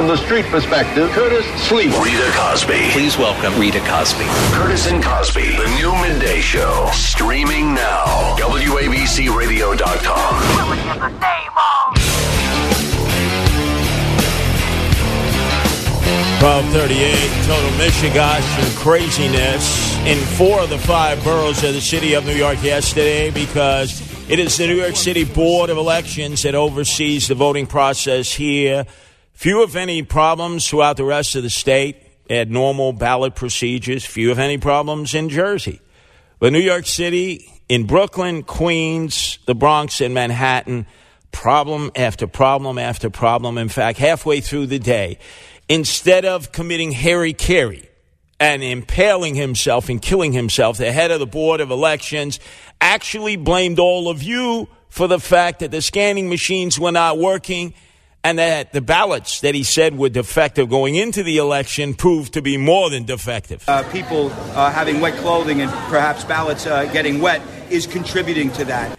from the street perspective, Curtis Sleeper. Rita Cosby. Please welcome Rita Cosby. Curtis and Cosby, the new midday show. Streaming now. WABCRadio.com. 12:38, total Michigash and craziness in 4 of the 5 boroughs of the city of New York yesterday, because it is the New York City Board of Elections that oversees the voting process here. Few, if any, problems throughout the rest of the state. They had normal ballot procedures. Few, if any, problems in Jersey. But New York City, in Brooklyn, Queens, the Bronx, and Manhattan, problem after problem after problem. In fact, halfway through the day, instead of committing hara-kiri and impaling himself and killing himself, the head of the Board of Elections actually blamed all of you for the fact that the scanning machines were not working and that the ballots that he said were defective going into the election proved to be more than defective. People having wet clothing and perhaps ballots getting wet is contributing to that.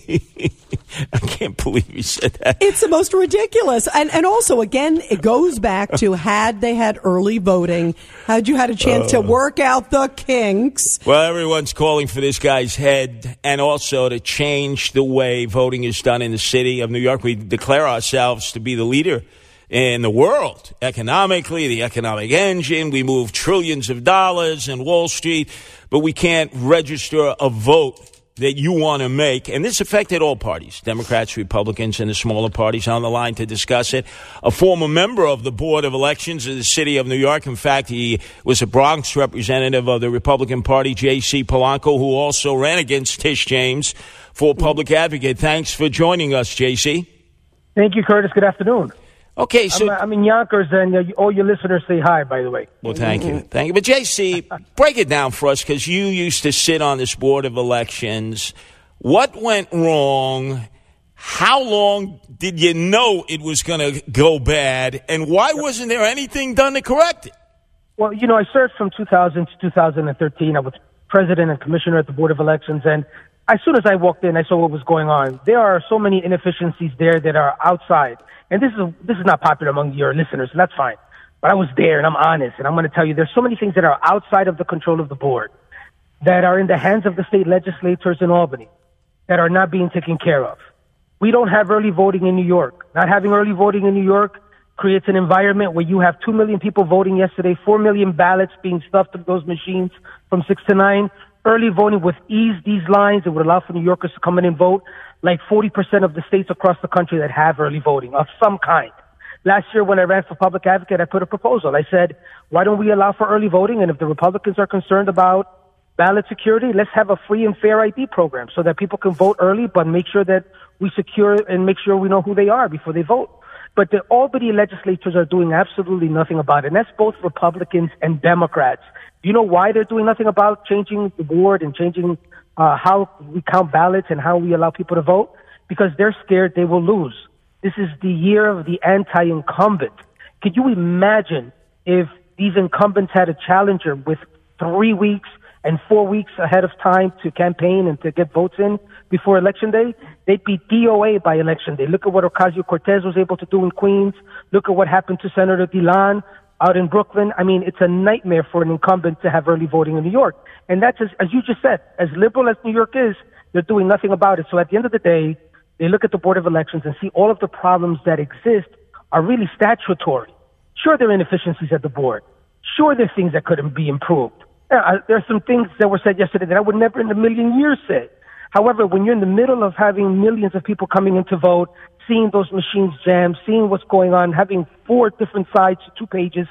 I can't believe he said that. It's the most ridiculous. And also, again, it goes back to had they had early voting, had you had a chance to work out the kinks. Well, everyone's calling for this guy's head and also to change the way voting is done in the city of New York. We declare ourselves to be the leader in the world economically, the economic engine. We move trillions of dollars in Wall Street, but we can't register a vote that you want to make. And this affected all parties, Democrats, Republicans, and the smaller parties. On the line to discuss it, a former member of the Board of Elections of the city of New York. In fact, he was a Bronx representative of the Republican Party, J.C. Polanco, who also ran against Tish James for public advocate. Thanks for joining us, J.C. Thank you, Curtis. Good afternoon. Okay, so I'm in Yonkers, and all your listeners say hi, by the way. Well, thank you. Thank you. But, J.C., break it down for us, because you used to sit on this Board of Elections. What went wrong? How long did you know it was going to go bad? And why wasn't there anything done to correct it? Well, I served from 2000 to 2013. I was president and commissioner at the Board of Elections, and as soon as I walked in, I saw what was going on. There are so many inefficiencies there that are outside. And this is not popular among your listeners, and that's fine. But I was there, and I'm honest, and I'm going to tell you there's so many things that are outside of the control of the board that are in the hands of the state legislators in Albany that are not being taken care of. We don't have early voting in New York. Not having early voting in New York creates an environment where you have 2 million people voting yesterday, 4 million ballots being stuffed in those machines from 6 to 9. Early voting would ease these lines. It would allow for New Yorkers to come in and vote, like 40% of the states across the country that have early voting of some kind. Last year when I ran for public advocate, I put a proposal. I said, why don't we allow for early voting? And if the Republicans are concerned about ballot security, let's have a free and fair ID program so that people can vote early, but make sure that we secure and make sure we know who they are before they vote. But the Albany legislators are doing absolutely nothing about it. And that's both Republicans and Democrats. Do you know why they're doing nothing about changing the board and changing how we count ballots and how we allow people to vote? Because they're scared they will lose. This is the year of the anti-incumbent. Could you imagine if these incumbents had a challenger with 3 weeks and 4 weeks ahead of time to campaign and to get votes in before Election Day? They'd be DOA by Election Day. Look at what Ocasio-Cortez was able to do in Queens. Look at what happened to Senator DeLon out in Brooklyn. I mean, it's a nightmare for an incumbent to have early voting in New York. And that's, as you just said, as liberal as New York is, they're doing nothing about it. So at the end of the day, they look at the Board of Elections and see all of the problems that exist are really statutory. Sure, there are inefficiencies at the board. Sure, there are things that couldn't be improved. There are some things that were said yesterday that I would never in a million years say. However, when you're in the middle of having millions of people coming in to vote, seeing those machines jammed, seeing what's going on, having 4 different sides, 2 pages,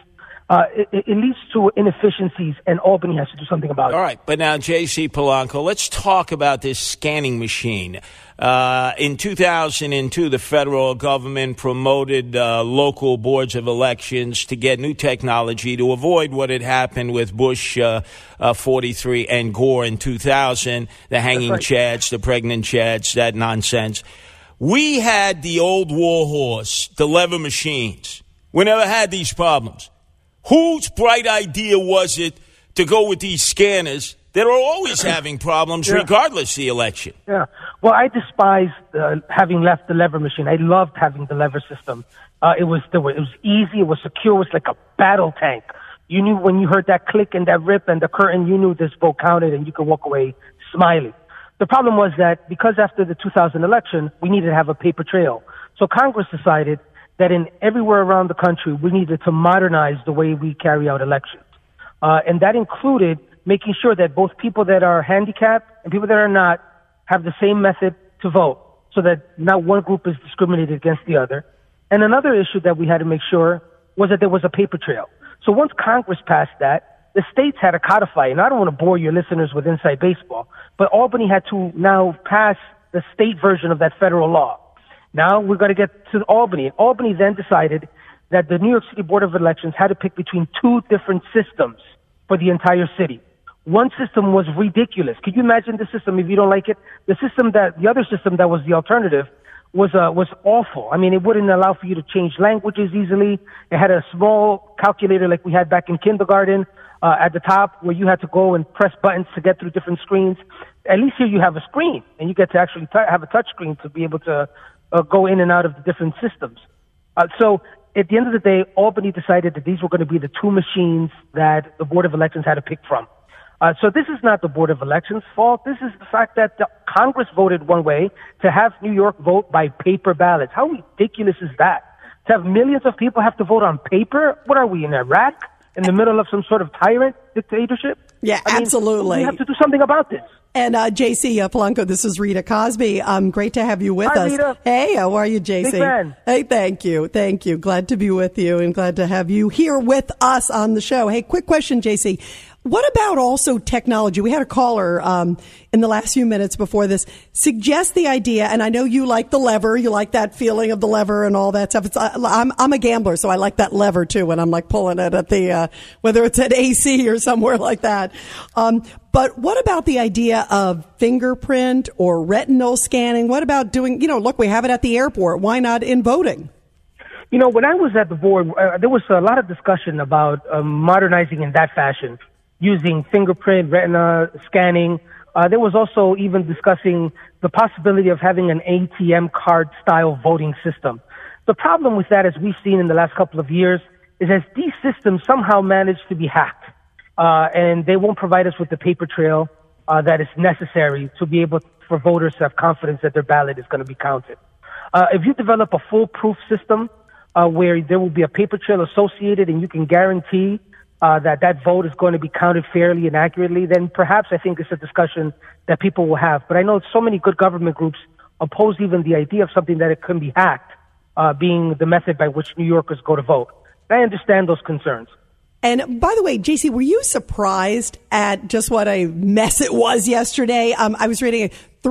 it leads to inefficiencies, and Albany has to do something about it. All right, but now, J.C. Polanco, let's talk about this scanning machine. In 2002, the federal government promoted local boards of elections to get new technology to avoid what had happened with Bush 43 and Gore in 2000, the hanging chads, the pregnant chads, that nonsense. We had the old war horse, the lever machines. We never had these problems. Whose bright idea was it to go with these scanners that are always having problems regardless of the election. Yeah. Well, I despise having left the lever machine. I loved having the lever system. It was easy. It was secure. It was like a battle tank. You knew when you heard that click and that rip and the curtain, you knew this vote counted and you could walk away smiling. The problem was that because after the 2000 election, we needed to have a paper trail. So Congress decided that in everywhere around the country, we needed to modernize the way we carry out elections. And that included making sure that both people that are handicapped and people that are not have the same method to vote so that not one group is discriminated against the other. And another issue that we had to make sure was that there was a paper trail. So once Congress passed that, the states had to codify, and I don't want to bore your listeners with inside baseball, but Albany had to now pass the state version of that federal law. Now we're going to get to Albany. And Albany then decided that the New York City Board of Elections had to pick between two different systems for the entire city. One system was ridiculous. Could you imagine the system if you don't like it? The other system that was the alternative was awful. I mean, it wouldn't allow for you to change languages easily. It had a small calculator like we had back in kindergarten at the top where you had to go and press buttons to get through different screens. At least here you have a screen and you get to actually have a touch screen to be able to go in and out of the different systems. So at the end of the day, Albany decided that these were going to be the two machines that the Board of Elections had to pick from. So this is not the Board of Elections' fault. This is the fact that the Congress voted one way to have New York vote by paper ballots. How ridiculous is that? To have millions of people have to vote on paper? What are we, in Iraq? In the middle of some sort of tyrant dictatorship? Yeah, absolutely. We have to do something about this. And J.C. Polanco, this is Rita Cosby. Great to have you with us. Rita. Hey, how are you, J.C.? Big fan. Hey, thank you. Thank you. Glad to be with you and glad to have you here with us on the show. Hey, quick question, J.C. What about also technology? We had a caller in the last few minutes before this suggest the idea, and I know you like the lever, you like that feeling of the lever and all that stuff. I'm a gambler, so I like that lever too when I'm like pulling it at the whether it's at AC or somewhere like that. But what about the idea of fingerprint or retinal scanning? What about doing? Look, we have it at the airport. Why not in voting? When I was at the board, there was a lot of discussion about modernizing in that fashion, using fingerprint, retina scanning. There was also even discussing the possibility of having an ATM card-style voting system. The problem with that, as we've seen in the last couple of years, is that these systems somehow manage to be hacked, and they won't provide us with the paper trail that is necessary to be able for voters to have confidence that their ballot is going to be counted. If you develop a foolproof system where there will be a paper trail associated and you can guarantee that vote is going to be counted fairly and accurately, then perhaps I think it's a discussion that people will have. But I know so many good government groups oppose even the idea of something that it can be hacked, being the method by which New Yorkers go to vote. I understand those concerns. And by the way, JC, were you surprised at just what a mess it was yesterday? I was reading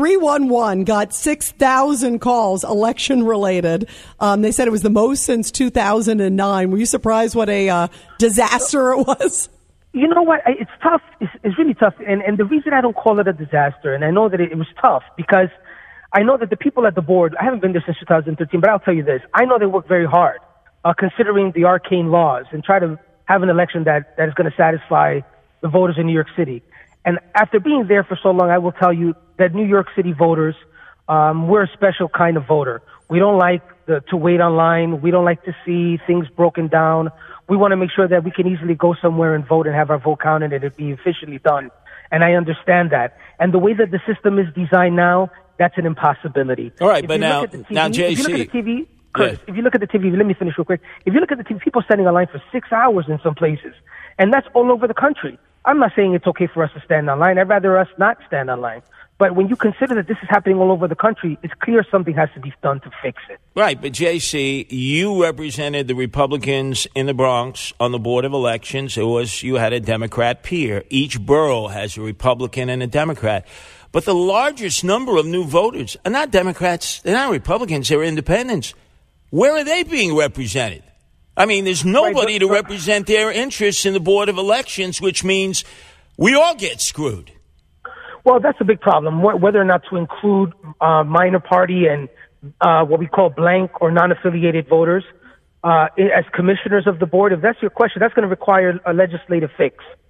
311 got 6,000 calls election related. They said it was the most since 2009. Were you surprised what a disaster it was? You know what? It's tough. It's really tough. And the reason I don't call it a disaster, and I know that it was tough because I know that the people at the board, I haven't been there since 2013, but I'll tell you this. I know they work very hard, considering the arcane laws and try to have an election that is going to satisfy the voters in New York City. And after being there for so long, I will tell you that New York City voters, we're a special kind of voter. We don't like to wait online. We don't like to see things broken down. We want to make sure that we can easily go somewhere and vote and have our vote counted and it be efficiently done. And I understand that. And the way that the system is designed now, that's an impossibility. All right, but now, JC. If you look at the TV, Chris, if you look at the TV, let me finish real quick. If you look at the TV, people standing in line for 6 hours in some places, and that's all over the country. I'm not saying it's okay for us to stand online. I'd rather us not stand online. But when you consider that this is happening all over the country, it's clear something has to be done to fix it. Right, but JC, you represented the Republicans in the Bronx on the Board of Elections. You had a Democrat peer. Each borough has a Republican and a Democrat. But the largest number of new voters are not Democrats, they're not Republicans, they're independents. Where are they being represented? I mean, there's nobody to represent their interests in the Board of Elections, which means we all get screwed. Well, that's a big problem, whether or not to include minor party and what we call blank or non-affiliated voters as commissioners of the board. If that's your question, that's going to require a legislative fix.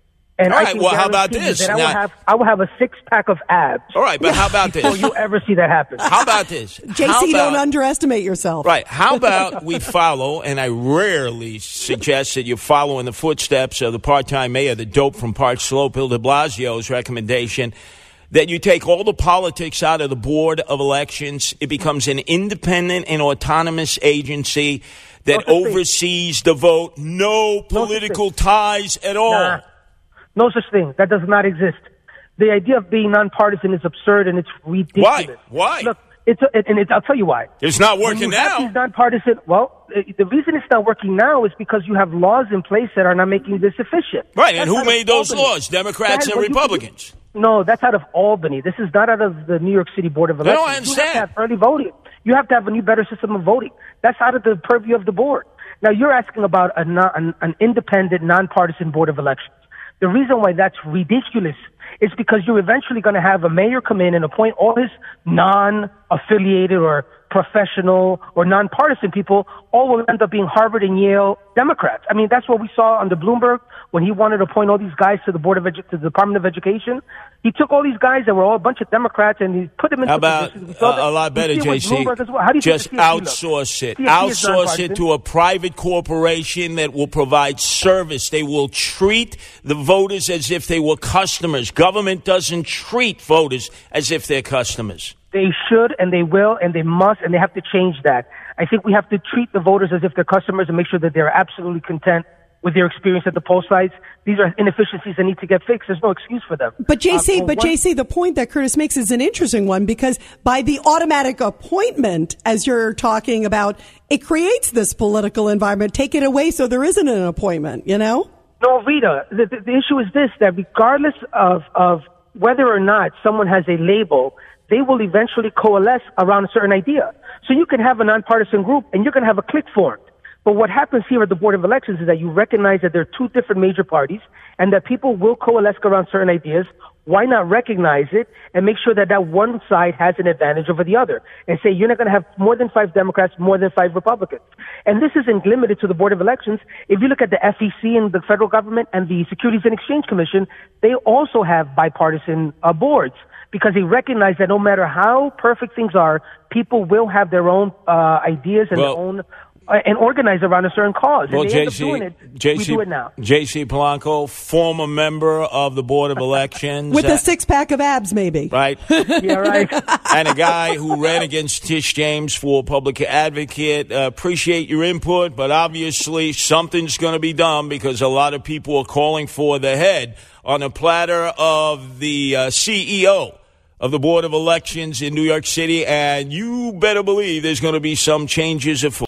And all I right, can well, how about guarantee you this? that I will have a 6-pack of abs. All right, but how about this? Before you ever see that happen. How about this? JC, don't underestimate yourself. Right. How about we follow, and I rarely suggest that you follow in the footsteps of the part-time mayor, the dope from Park Slope, Bill de Blasio's recommendation, that you take all the politics out of the Board of Elections. It becomes an independent and autonomous agency that oversees the vote. No political ties at all. Nah, no such thing. That does not exist. The idea of being nonpartisan is absurd and it's ridiculous. Why? Look, I'll tell you why. It's not working now. These nonpartisan. Well, the reason it's not working now is because you have laws in place that are not making this efficient. Right, and who made those laws? Democrats and Republicans. No, that's out of Albany. This is not out of the New York City Board of Elections. No, I understand. You have to have early voting. You have to have a new, better system of voting. That's out of the purview of the board. Now, you're asking about an independent, nonpartisan Board of Elections. The reason why that's ridiculous is because you're eventually going to have a mayor come in and appoint all his non-affiliated or professional or nonpartisan people. All will end up being Harvard and Yale Democrats. I mean, that's what we saw under Bloomberg when he wanted to appoint all these guys to the to the Department of Education. He took all these guys that were all a bunch of Democrats and he put them into positions. How about a lot better, JC? Well. How do you just outsource it. Outsource it to a private corporation that will provide service. They will treat the voters as if they were customers. Government doesn't treat voters as if they're customers. They should, and they will, and they must, and they have to change that. I think we have to treat the voters as if they're customers and make sure that they're absolutely content with their experience at the poll sites. These are inefficiencies that need to get fixed. There's no excuse for them. But JC, the point that Curtis makes is an interesting one because by the automatic appointment, as you're talking about, it creates this political environment. Take it away so there isn't an appointment, you know? No, Rita, the issue is this, that regardless of whether or not someone has a label, they will eventually coalesce around a certain idea. So you can have a nonpartisan group and you're going to have a clique formed. But what happens here at the Board of Elections is that you recognize that there are two different major parties and that people will coalesce around certain ideas. Why not recognize it and make sure that that one side has an advantage over the other and say you're not going to have more than 5 Democrats, more than 5 Republicans. And this isn't limited to the Board of Elections. If you look at the FEC and the federal government and the Securities and Exchange Commission, they also have bipartisan boards because they recognize that no matter how perfect things are, people will have their own ideas and their own and organize around a certain cause. Well, and they end up doing it. We do it now. JC Polanco, former member of the Board of Elections. With a 6-pack of abs, maybe. Right. Yeah, right. And a guy who ran against Tish James for public advocate. Appreciate your input, but obviously something's going to be done because a lot of people are calling for the head on a platter of the CEO of the Board of Elections in New York City, and you better believe there's going to be some changes afoot.